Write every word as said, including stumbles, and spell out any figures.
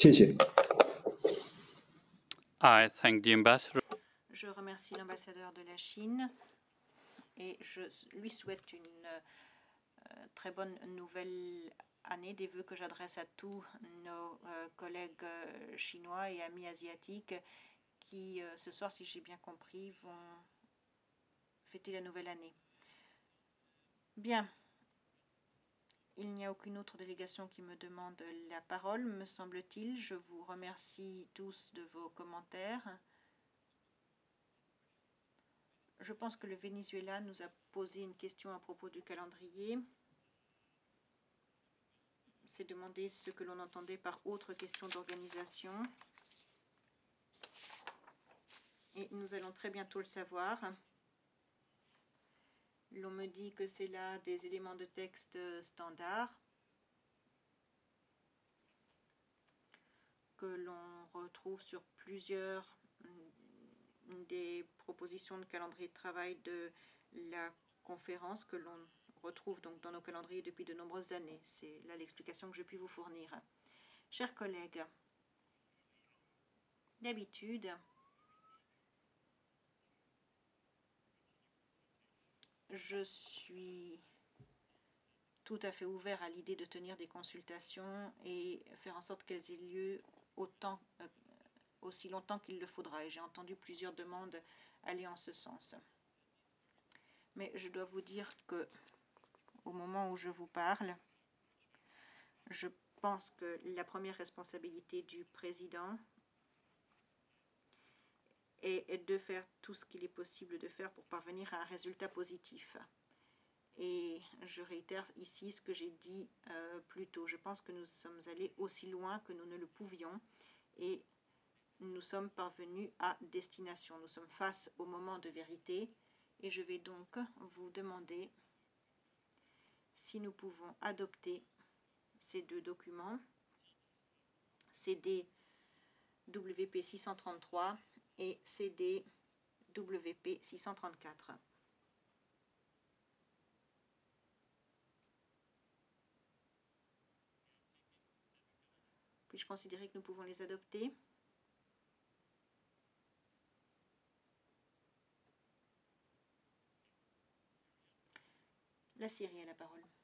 谢谢。 I thank the ambassador. Je remercie l'ambassadeur de la Chine et je lui souhaite une euh, très bonne nouvelle année, des vœux que j'adresse à tous nos euh, collègues euh, chinois et amis asiatiques qui, euh, ce soir, si j'ai bien compris, vont fêter la nouvelle année. Bien. Il n'y a aucune autre délégation qui me demande la parole, me semble-t-il. Je vous remercie tous de vos commentaires. Je pense que le Venezuela nous a posé une question à propos du calendrier. C'est demander ce que l'on entendait par autre question d'organisation. Et nous allons très bientôt le savoir. L'on me dit que c'est là des éléments de texte standards que l'on retrouve sur plusieurs des propositions de calendrier de travail de la conférence que l'on retrouve donc dans nos calendriers depuis de nombreuses années. C'est là l'explication que je puis vous fournir. Chers collègues, d'habitude, je suis tout à fait ouvert à l'idée de tenir des consultations et faire en sorte qu'elles aient lieu autant, euh, aussi longtemps qu'il le faudra. Et j'ai entendu plusieurs demandes aller en ce sens. Mais je dois vous dire que au moment où je vous parle, je pense que la première responsabilité du président est de faire tout ce qu'il est possible de faire pour parvenir à un résultat positif. Et je réitère ici ce que j'ai dit euh, plus tôt. Je pense que nous sommes allés aussi loin que nous ne le pouvions et nous sommes parvenus à destination. Nous sommes face au moment de vérité et je vais donc vous demander si nous pouvons adopter ces deux documents, C D W P six cent trente-trois et C D W P six cent trente-quatre. Puis-je considérer que nous pouvons les adopter? La Syrie a la parole.